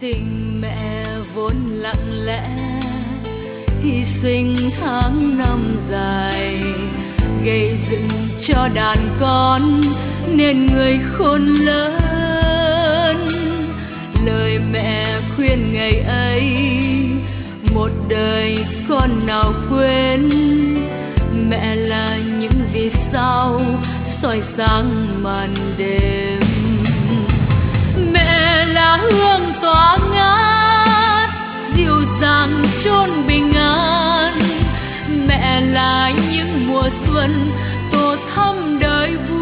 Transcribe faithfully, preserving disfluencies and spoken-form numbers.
tình mẹ vốn lặng lẽ, hy sinh tháng năm dài, gây dựng cho đàn con nên người khôn lớn. Lời mẹ khuyên ngày ấy, một đời con nào quên. Mẹ là những vì sao soi sáng màn đêm. Mẹ là hương tỏa ngát, dịu dàng chốn bình an. Mẹ là những mùa xuân tô thắm đời vui.